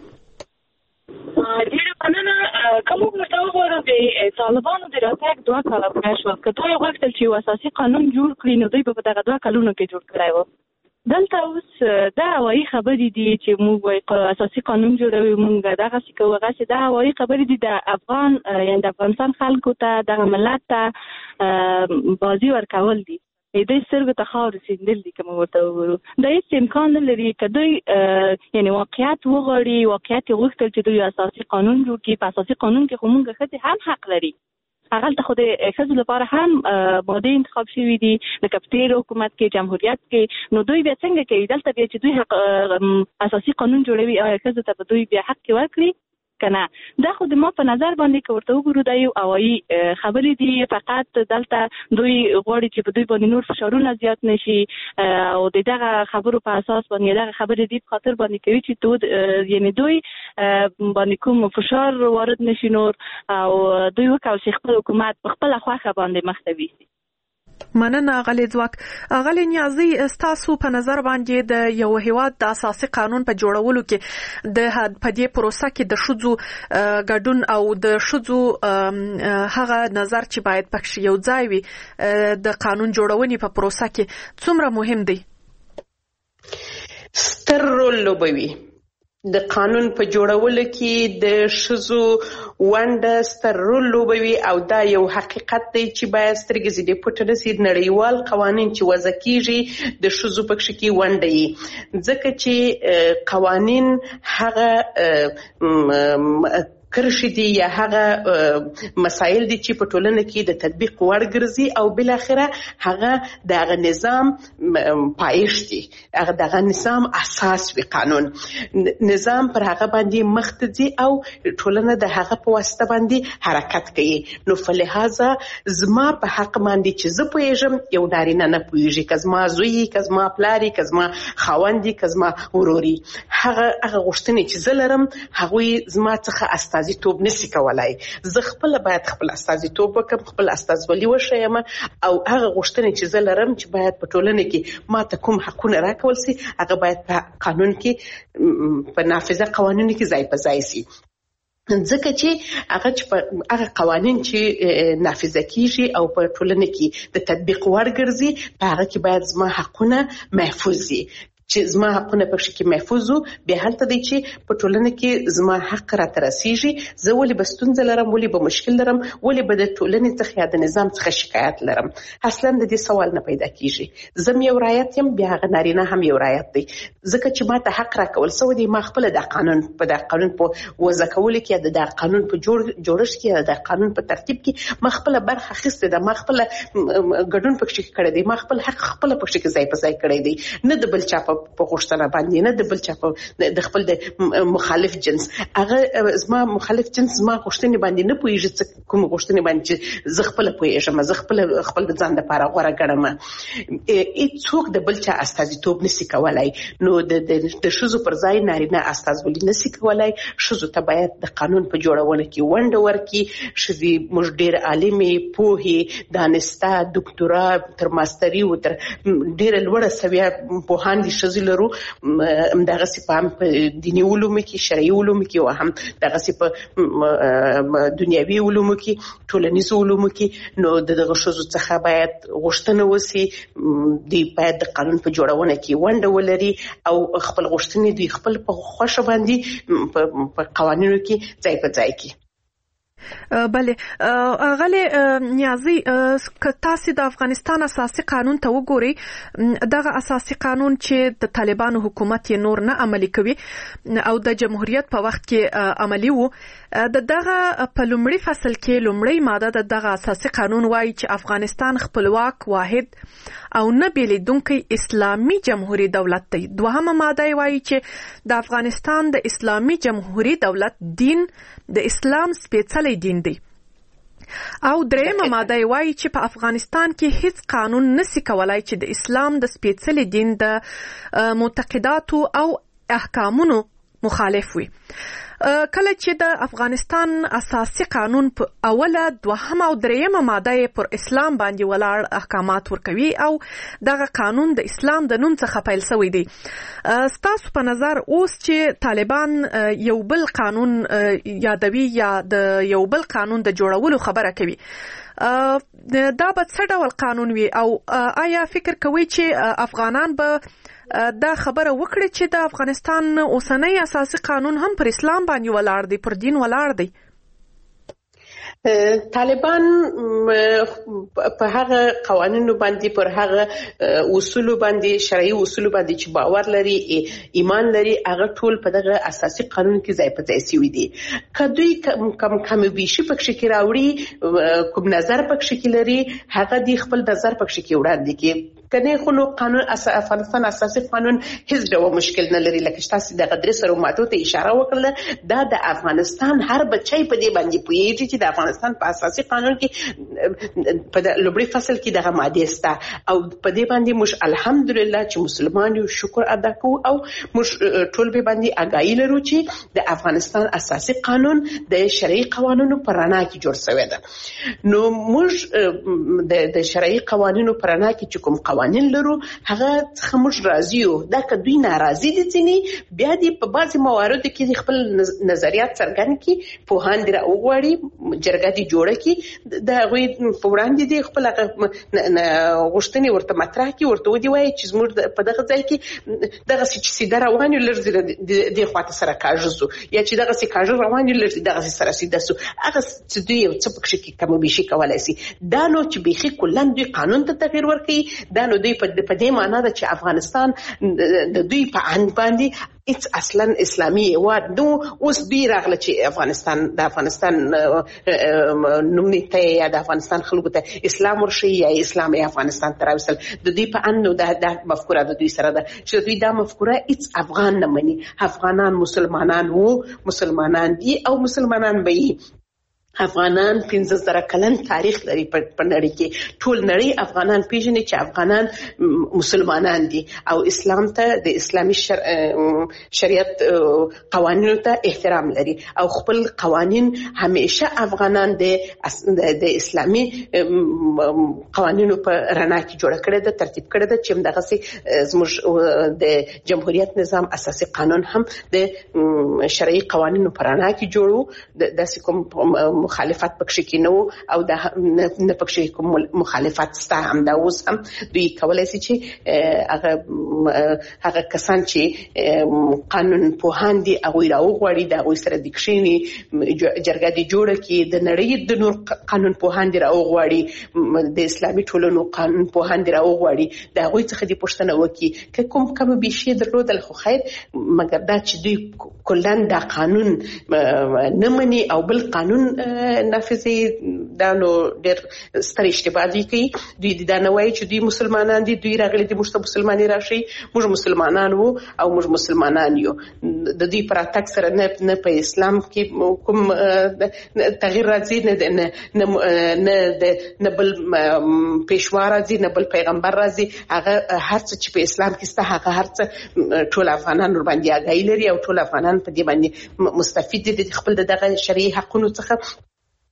ډیره مننه. که موږ ورته وګورو د طالبانو د راتګ 2 کاله پوره شول، که دوی غوښتل چې یو اساسي قانون جوړ کړي نو دوی به په دغه 2 کلونو کې جوړ کړی و. دلته اوس دا هوایي خبرې دي چې موږ وایي اساسي قانون جوړوي، موږ دغسې کوو هغسې. دا هوایي خبرې دي د افغان یعنې د افغانستان خلکو ته، دغه ملت ته بازي ورکول دي، دوی سترګو ته خاورې سیندل دي. که موږ ورته وګورو دا هېڅ امکان نه لري که دوی یعنې واقعیت وغواړي، واقعیت یې غوښتل چې دوی اساسي قانون جوړ کړي. په اساسي قانون کې خو موږ ښځې هم حق لري، هغلته خو د ښځو لپاره هم مادې انتخاب شوي دي لکه په تېر حکومت کې، جمهوریت کې. نو دوی بیا څنګه کوي؟ دلته بیا چې دوی اساسي قانون جوړوي، آیا ښځو ته به دوی بیا حق ورکړي که نه؟ دا خو د ما په نظر باندې که ورته وګورو دا یو هوایي خبرې دي. فقط دلته دوی غواړي چې په دوی باندې نور فشارونه زیات نشي او د دغه خبرو په اساس باندې دغه خبرې دې په خاطر باندې کوي چې یعنې دوی باندې کوم فشار وارد نشي نور، او دوی وکول چې خپل حکومت په خپله خوښه باندې مخ ته ویسي. مننه غلي ځواک. غلي نیازي، ستاسو په نظر باندې د یو هیواد د اساسي قانون په جوړولو کې په دې پروسه کې د ښځو ګډون او د ښځو هغه نظر چې باید پکې یو ځای وي د قانون جوړونې په پروسه کې څومره مهم دی؟ ستر رول لوبوي. د قانون په جوړولو کې د ښځو ونډه ستر رول لوبوي او دا یو حقیقت دی چې باید سترګې ځینې پټې نه سي. نړیوال قوانین چې وضع کیږي د ښځو پکې کې ونډه یي، ځکه چې قوانین هغه کرشي دي یا هغه مسایل دي چې په ټولنه کې د تطبیق وړ ګرځي او بل اخره هغه دغه نظام پایښت دي، هغه دغه نظام اساس وي. قانون نظام پر هغه باندې مخ ته ځي او ټولنه د هغه په واسطه باندې حرکت کوي. نو فلهذا زما په حق باندې چې زه پوهېږم یو نارینه نه پوهېږي، که زما زوی، که زما پلار، که زما خاوند، که زما ورور، هغه غوښتنې چې زه لرم هغوی زما څخه استازیتوب نشي کولای. زه خپل باید خپل استازیتوب وکم، خپل استازولي وشیم او هغه غوښتنې چې زه لرم چې باید په ټولنه کې ما ته کوم حقونه راکول سي هغه باید په قانون کې په نافذه قوانینو کې ځای په ځای سي. ځکه چې هغه قوانین چې نافذه کیږي او په ټولنه کې د تطبیق وړ ګرځي په هغه کې باید زما حقونه محفوظ وي. چې زما حقونه پکې کې محفوظ وو، بیا هلته دی چې په ټولنه کې زما حق راته رسیږي. زه ولې به ستونزه لرم، ولې به مشکل لرم، ولې به د ټولنې څخه یا د نظام څخه شکایت لرم؟ اصلا د دې سوال نه پیدا کیږي. زه یو رعیت یم، بیا هغه نارینه هم یو رعیت دی، ځکه چې ما ته حق راکول سوی دی. ما خپله د قانون په وضع کولو کې یا د قانون په جوړښت کې یا د قانون په ترتیب کې ما خپله برخه اخیستې ده، ما خپله ګډون پکې کړی دی، ما خپل حق خپله پکې ځای په ځای کړی دی، نه د بل چا په غوښتنه باندې، نه د بل چا په د خپل د مخالف جنس. هغه زما مخالف جنس زما غوښتنې باندې نه پوهېږي، کوم غوښتنې باندې چې زه خپله پوهېږم، زه خپل د ځان لپاره غوره ګڼم. هېڅوک د بل چا استازیتوب نشي کولی. نو د ښځو پر ځای نارینه استازولي نشي کولی. ښځو ته باید د قانون په جوړونه کې ونډه ورکړي. ښځې موږ ډېر عالمې، پوهې، دانسته، دکتورا، تر ماستري او تر ډېره لوړه سویه پوهان دي ښځې لرو. همدغسې په هم په دیني علومو کې، شرعي علومو کې او هم دغسې په دنیوي علومو کې، ټولنیزو علومو کې. نو دغه ښځو څخه باید غوښتنه وسي دوی باید د قانون په جوړونه کې ونډه ولري او خپل غوښتنې دوی خپل په خوښه باندې په قوانینو کې ځای په ځای کړي. بله غلې نیازي که تاسو د افغانستان اساسي قانون ته وګورئ، دغه اساسي قانون چې د طالبانو حکومت یې نور نه عملي کوي او د جمهوریت په وخت کې عملي وو، دغه په لومړي فصل کې لومړی ماده د دغه اساسي قانون وایي چې افغانستان خپلواک، واحد او نه بیلیدونکی اسلامي جمهوری دولت دی. دوهمه ماده وایي چې د افغانستان د اسلامي جمهوری دولت دین د اسلام سپېڅلی دین دی. او درېمه ماده وایي چې په افغانستان کې هیڅ قانون نسی کولای چې د اسلام د سپېڅلي دین د معتقداتو او احکامونو مخالف وي. کله چې د افغانستان اساسي قانون په اوله، دوهمه او دریمه ماده پر اسلام باندې ولاړ احکامات ورکوي او دغه قانون د اسلام د نوم څخه پیل شوی دی. ستاسو په نظر اوس چې طالبان یو بل قانون یادوي یا د یو بل قانون د جوړولو خبره کوي، دا به څه ډول قانون وي او آیا فکر کوئ چې افغانان به دا خبره وکړي چې د افغانستان اوسنی اساسي قانون هم پر اسلام باندې ولاړ دی، پر دین ولاړ دی؟ طالبان په هغه قوانینو باندې، پر هغه اصولو باندې، شرعي اصولو باندې چې باور لري، ایمان لري، هغه ټول په دغه اساسي قانون کې ځای په ځای شوي دي. که دوی کم بیشي پکښې کې راوړي، کوم نظر پکښې کې لري، هغه دی خپل نظر پکښې کې وړاندې کړي. کنه خو نو قانون افغانستان اساسي قانون هیڅ ډول مشکل نه لري. لکه تاسو د غدري سره ماتو ته اشاره وکړه، دا د افغانستان هر بچی په دې باندې پوهیږي چې د افغانستان په اساسي قانون کې په لومړي فصل کې دغه ماده سته او په دې باندې موږ الحمدلله چې مسلمان یو شکر ادا کوو او موږ ټول به باندې آگاهی لرو چې د افغانستان اساسي قانون د شرعي قوانینو پر رڼا کې جوړ شوی دی. نو موږ د شرعي قوانینو پر رڼا کې کوم قوانین لرو هغه څخه موږ راضي یو. دا که دوی ناراضي دي ځینې، بیا دې په بعضې مواردو کې خپل نظریات څرګند کړي، پوهان دې راوغواړي، جرګه دې جوړه کړي، د هغوی په وړاندې دې خپل غوښتنې ورته مطرح کړي، ورته ودې وایي چې زموږ په دغه ځای کې دغسې چې سیده روان یو، لږ دې خواته سره کاږه سو، یا چې دغسې کاږه روان یو، لږ دغسې سره سیده سو. هغه چې دوی یو څه پکښې کې کم بیشي کولی شي. دا نو چې بیخي کلا دوی قانون ته تغیر ورکوي، دا نو دوی په دې معنا ده چې افغانستان د دوی په اند باندې هیڅ اصلا اسلامي هیواد نو. اوس دوی راغله چې د افغانستان نوم ته یا د افغانستان خلکو ته اسلام ورشي یا اسلام افغانستان ته راوصل، د دوی په اند نو دا مفکوره د دوی سره ده چې دوی دا مفکوره هیڅ افغان نه مني. افغانان مسلمانان وو، مسلمانان دي او مسلمانان به وي. افغانان 15,000 کلن تاریخ لري په نړۍ کې. ټول نړۍ افغانان پیژني چې افغانان مسلمانان دي او اسلام ته د اسلامي شریعت قوانینو ته احترام لري او خپل قوانین همیشه افغانان د اسلامي قوانینو په رڼا کې جوړ کړي ده، ترتیب کړي ده چې دغه زموږ د جمهوریت نظام اساسي قانون هم د شرعي قوانینو په رڼا کې جوړو. داسې کوم مخالفت پکښې کې نه وو او نه پکښې کوم مخالفت سته. همدا اوس هم دوی کولی شي چې هغه کسان چې قانون پوهان دي هغوی راوغواړي، د هغوی سره دې کښېني، جرګه دې جوړه کړي، د نړۍ د نور قانون پوهان دې راوغواړي، د اسلامي ټولنو قانون پوهان دې راوغواړي، د هغوی څخه دې پوښتنه وکړي که کوم کمه بیشي درلودل خو خیر، مګر دا چې دوی کلن دا قانون نه مني او بل قانون نافذي، دا نو ډېر ستر اشتباه دوی کوي. دوی دا نه وایي چې دوی مسلمانان دي، دوی راغلي دي موږ ته مسلماني راشي، موږ مسلمانان وو او موږ مسلمانان یو. د دوی پر اتک سره نه په اسلام کې کوم تغییر راځي، نه بل پیشوا راځي، نه بل پیغمبر راځي. هغه هر څه چې په اسلام کې سته هغه هر څه ټول افغانان ور باندې آگاهي لري او ټول افغانان په دې باندې مستفید دي خپل دغه شرعي حقونو څخه.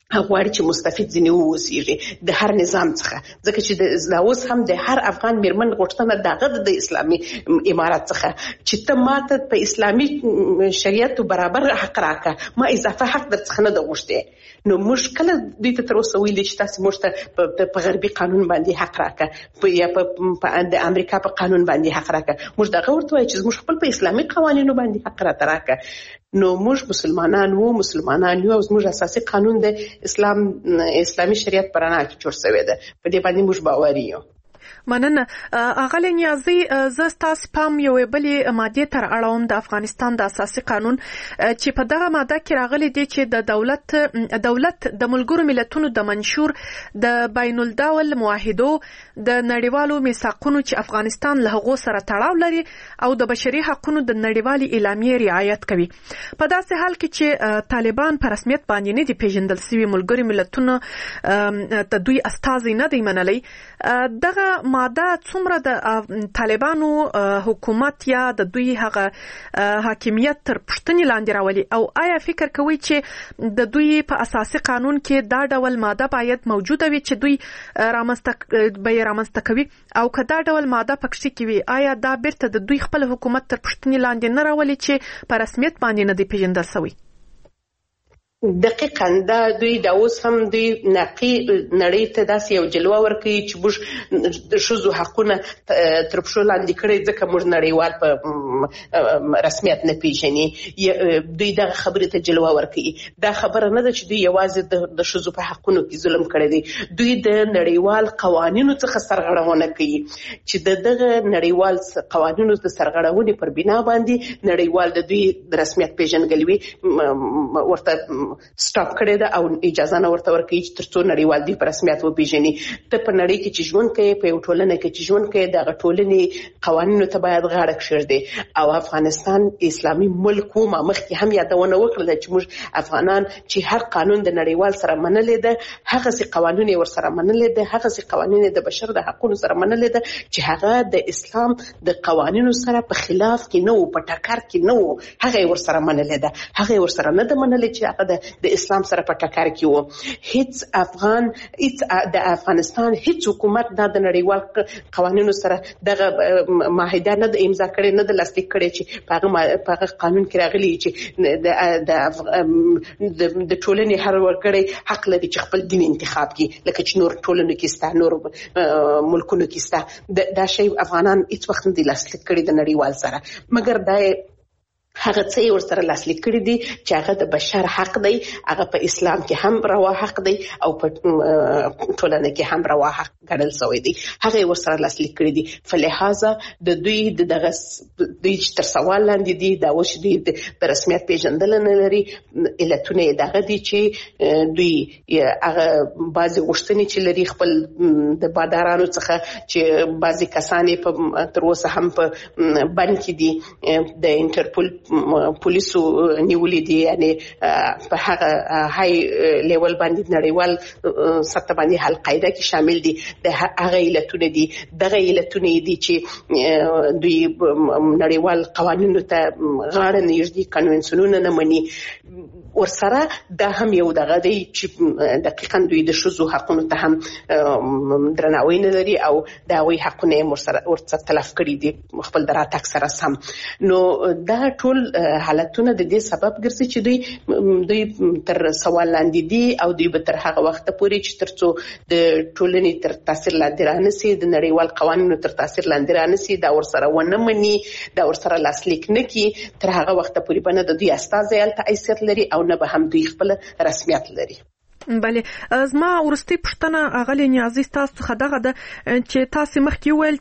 غواړي چې مستفید ځینې ووسیږي د هر نظام څخه، ځکه چې دا اوس هم د هر افغان میرمن غوښتنه دغه د اسلامي امارت څخه چې ته ماته په اسلامي شریعت برابر حق راکړه، ما اضافه حق درڅخه نه ده غوښتې. نو موږ کله دوی ته تر اوسه ویلي چې تاسو موږ ته په غربي قانون باندې حق راکړه یا په د امریکا په قانون باندې حق راکړه، موږ دغه ورته وایو چې موږ خپل په اسلامي قوانینو باندې حق راته راکړه. نو موږ مسلمانان یو او موږ اساسي قانون د اسلامي شریعت په رڼا کې جوړ شوی دی، په دې باندې موږ باور یو. مننه. اغلی نیازی، زه ستاسو پام یو بلې مادې تر اړوم د افغانستان د اساسي قانون چې په دغه ماده کې راغلي دي چې د دولت د ملګرو ملتونو د منشور د بین الدول معاهدو د نړیوالو میثاقونو چې افغانستان له هغو سره تړاو لري او د بشري حقوقو د نړیوالې اعلامیې رعایت کوي. په داسې حال کې چې طالبان په رسمیت باندې نه دي پیژندل شوي، ملګرو ملتونو د دوی استازي نه دی منلی، دغه ماده څومره د طالبانو حکومت یا د دوی هغه حاکمیت تر پوښتنې لاندې راولي؟ او آیا فکر کوي چې د دوی په اساسي قانون کې دا ډول ماده باید موجوده وي چې دوی رامنځته کوي؟ او که دا ډول ماده پکې کې وي، آیا دا بیرته د دوی خپل حکومت تر پوښتنې لاندې نه راولي چې په رسمیت باندې نه دی پیژندل شوی؟ دقیقاً دا دوی دا اوس هم دوی نقي نړۍ ته داسې یو جلوه ورکوي چې موږ د ښځو حقونه تر پښو لاندې کړی، ځکه موږ نړیوال په رسمیت نه پیژني. دوی دغه خبرې ته جلوه ورکوي. دا خبره نه ده چې دوی یوازې د ښځو په حقونو کې ظلم کړی دی، دوی د نړیوال قوانینو څخه سرغړونه کوي چې دغه نړیوال قوانینو د سرغړونې پر بنا باندې نړیوال د دوی د رسمیت پیژنګلوي ورته سټاپ کړی ده او اجازه نه ورته ورکوي چې تر څو نړیوال دوی په رسمیت وپیژني. ته په نړۍ کې چې ژوند کوي، په یو ټولنه کې چې ژوند کوي، دغه ټولنې قوانینو ته باید غاړه کښېږدي. او افغانستان اسلامي ملک و، ما مخکې هم یادونه وکړله چې موږ افغانان چې هر قانون د نړیوال سره منلی ده، هغسې قوانین یې ورسره منلی ده، هغسې قوانین یې د بشر د حقونو سره منلی ده چې هغه د اسلام د قوانینو سره په خلاف کې نه و، په ټکر کې نه و، هغه یې ورسره منلی ده. هغه یې ورسره نه ده منلی چې هغه د اسلام سره په ټکر کې وو. هیڅ د افغانستان هیڅ حکومت دا د نړیوال قوانینو سره دغه معاهده نه د امضا کړي، نه د لاسلیک کړي چې په هغه قانون کې راغلي چې د ټولنې هر وګړی حق لري چې خپل دین انتخاب کړي، لکه چې نور ټولنو کې ستا، نور ملکونو کې ستا. دا شی افغانان هیڅ وخت نه دي لاسلیک کړي د نړیوال سره، مګر دا هغه څه یې ورسره لاسلیک کړي دي چې هغه د بشر حق دی، هغه په اسلام کې هم روا حق دی او په ټولنه کې هم روا حق ګڼل شوی دی، هغه یې ورسره لاسلیک کړي دي. فلهذا د دوی دغه دوی تر سوال لاندې دي، دا اوس دوی په رسمیت پیژندل نه لري. علتونه یې دغه دي چې دوی هغه بعضې غوښتنې چې لري خپل د بادارانو څخه، چې بعضې کسان یې تر اوسه هم په بند کې دي، د انټرپول پولیسو نیولې دي، یعنی په هغه های لیول باندې نړیوال سطح باندې القاعده کې شامل دي. د هغه علتونه دي، دغه علتونه دي چې دوی نړیوال قوانینو ته غاړه نه ږدي، کنونسیونونه نه مني. ورسره دا هم یو دغه دی چې دقیقاً دوی د ښځو حقونو ته هم درناوی نه لري او د هغوی حقونه یې ورڅخه تلف کړي دي خپل د راتګ سره سم. نو دا ټول حالتونه د دې سبب ګرځي چې دوی تر سوال لاندې دي او دوی به تر هغه وخته پورې چې تر څو د ټولنې تر تاثیر لاندې رانسي، د نړیوال قوانینو تر تاثیر لاندې رانسي، دا ورسره ونه مني، دا ورسره لاسلیک نه کړي، تر هغه وخته پورې به نه د دوی استازی هلته حیثیت لري او نه به هم دوی خپل رسمیت لري. بله، زما ورستۍ پوښتنه اغلې نیازي ستاسو څخه دغه ده چې تاسې مخکې وویل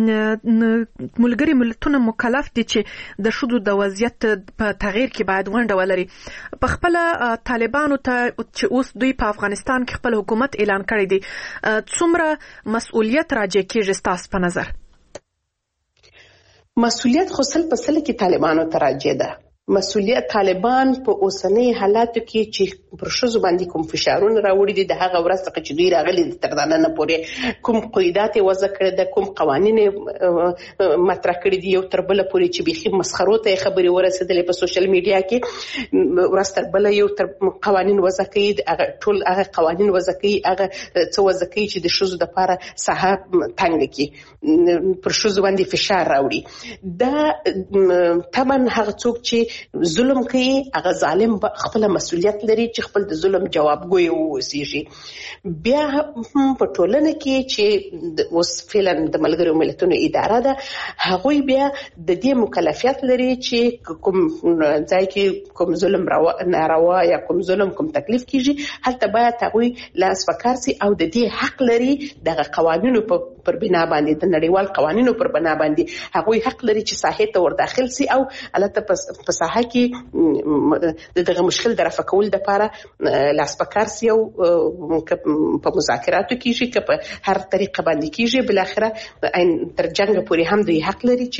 چې ملګري ملتونه مکلف دي چې د ښځو د وضعیت په تغییر کې باید ونډه ولري. په خپله طالبانو ته چې اوس دوی په افغانستان کې خپل حکومت اعلان کړی دی، څومره مسؤلیت راجع کېږي ستاسو په نظر؟ مسؤلیت خو 100% کې طالبانو ته راجع ده. مسؤلیت طالبان په اوسنۍ حالاتو کې چې پر ښځو باندې کوم فشارونه راوړي دي د هغه ورځ څخه چې دوی راغلي دي تر دا نن پورې کوم قیودات یې وضع کړي ده، کوم قوانین مطرح کړي دي، یو تر بله پورې چې بیخي مسخرو ته یې خبرې ورسېدلې په سوشل میډیا کې، ورځ تر بله یو تر قوانین وضع کوي، ټول هغه قوانین وضع کوي، هغه څه وضع کوي چې د ښځو دپاره ساحه تنګه کړي، پر ښځو باندې فشار راوړي. دا طبعا هغه څوک چې ظلم کوي هغه ظالم خپل مسؤلیت لري چې خپل د ظلم جوابګوی واوسیږي. بیا په ټولنه کې چې اوس فعلا د ملګرو ملتونو اداره ده، هغوی بیا د دې مکلفیت لري چې کوم ځای کې کوم ظلم ناروا یا کوم ظلم کوم تکلیف کیږي هلته باید هغوی لاس پکار سي او د دې حق لري دغه قوانینو پر بنا باندې د نړیوال قوانینو پر بنا باندې هغوی حق لري چې ساحې ته ور داخل سي او البته په ساحه کې دغه مشکل د رفع کولو لپاره لاس پکار سي او په مذاکراتو کېږي که په هر طریقه باندې کېږي، بالاخره تر جنګ پورې هم دوی حق لري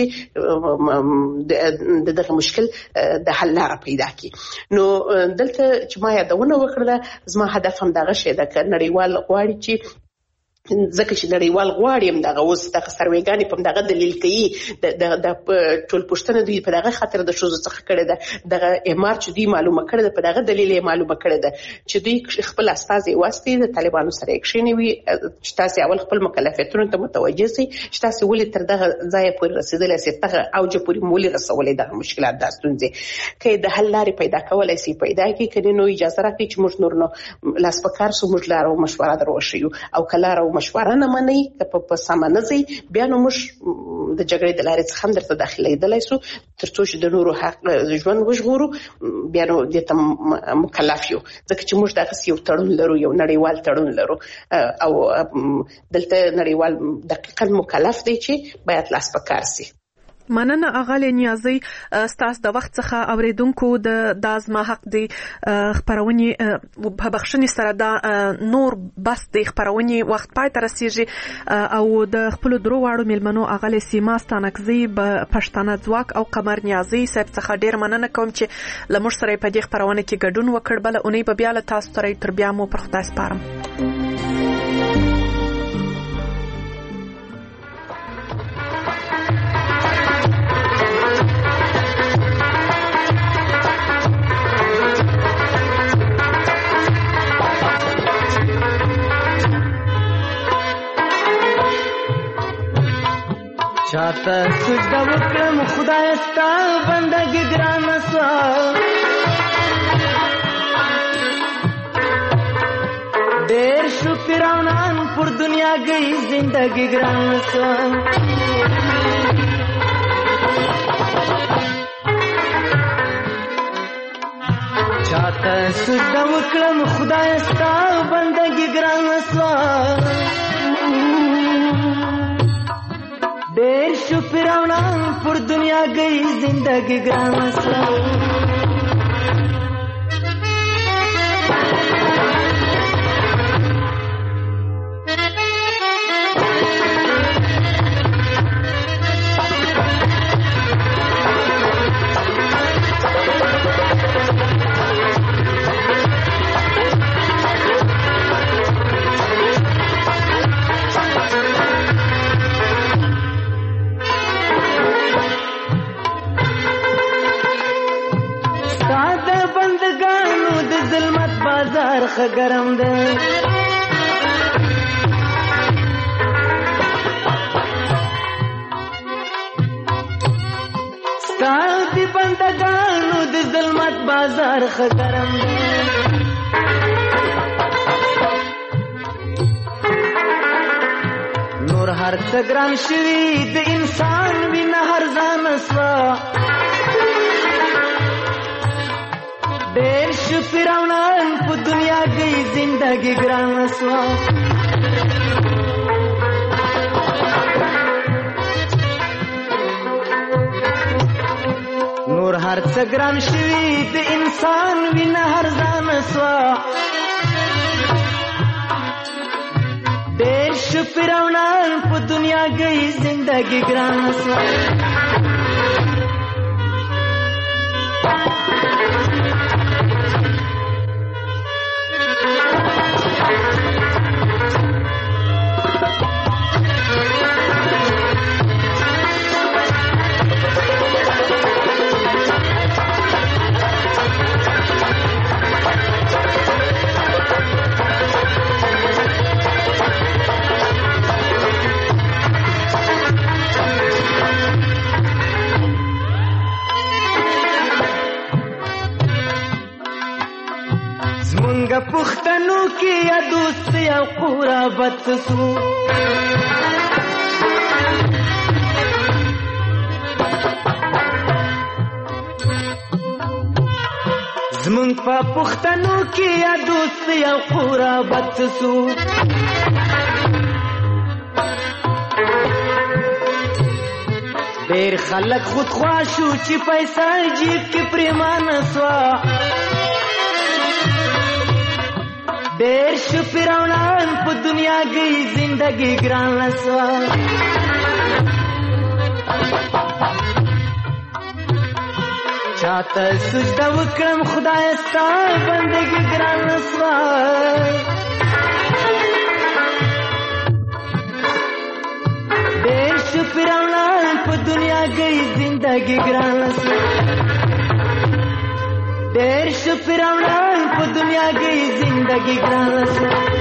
چې دغه مشکل د حل لاره پیدا کړي. نو دلته چې ما یادونه وکړه زما هدف هم دغه شی ده که نړیوال غواړي چې ځکه چې نړیوال غواړي هم دغه اوس دغه سروېګانې په دغه دلیل کوي د ټول پوښتنه دوی په دغه خاطر د ښځو څخه کړې ده، دغه امار چې دوی معلومه کړې ده په دغه دلیل یې معلومه کړې ده چې دوی خپل استازي واستي د طالبانو سره یې کښېنوي چې تاسې اول خپل مکلفیتونو ته متوجه سئ چې تاسې ولې تر دغه ځایه پورې رسېدلی سئ، دغه اوجه پورې مو ولې رسولی دغه مشکلات دا ستونزې، که یې د حل لارې پیدا کولی سي پیدا کړي، که نه نو اجازه راکړي چې موږ نور نو لاس په کار سو، موږ لاره او مشوره در وښیو او که لاره مشوره نه منئ که په سمه نه ځئ بیا نو موږ د جګړې د لارې څخه هم درته داخلېدلی سو تر څو چې د نورو حق ژوند وژغورو، بیا نو دې ته مکلف یو ځکه چې موږ دغسې یو تړون لرو، یو نړیوال تړون لرو او دلته نړیوال دقیقا مکلف دی چې باید لاس په کار سي. مننه اغالی نیازی ستاسو د وخت څخه اوریدونکو د زما حق دی خبرونې په بخښنې سره دا نور بس د خبرونې وخت پای ته رسیږي او د خپل درو واړو مېلمنو اغالی سیما ستانکزی پښتانه ځواک او قمر نیازی صاحب څخه ډیر مننه کوم چې له موږ سره په دې خبرونه کې ګډون وکړ. بله اونۍ به بیا له تاسو سره تر بیا مو پر خدای سپارم. چاته سجده وکړم خدای ستا بندګي ګرانه سوه، ډېر شو فرعونان پر دنیا گئی زندګي ګرانه سوه، چاته سجده وکړم خدای ستا بندګي ګرانه سوه، ډېر شو فرعونان پر دنیا گئی زندگی ګرانه سوه. بازار خګرم ده ستا دی بندگانو د ظلمت بازار خګرم ده، نور هر څه ګران شوي د انسان وینه هر ځان سوه، ډېر شو فرعونان په دنیا گئی زندگی ګرانه سوه، نور هر څه ګران شوي د انسان وینه هر ځان سوه، ډېر شو فرعونان په دنیا گئی زندگی ګرانه سوه. زمونږ پښتنو کې یا دوست یا قرابت سو زمونږ په پښتنو کې یا دوست یا قرابت سو ډېر خلک خودخوا شو چې پیسې جیب کې پریمانه سوه ډېر شو فرعونان په دنیا گئی زندگی ګرانه سوه چاته سجده وکړم خدای ستا بندګي ګرانه سوه ډېر شو فرعونان په دنیا گئی زندگی ګرانه سوه ډېر شو فرعونان په دنیا گئی زندگی ګرانه سوه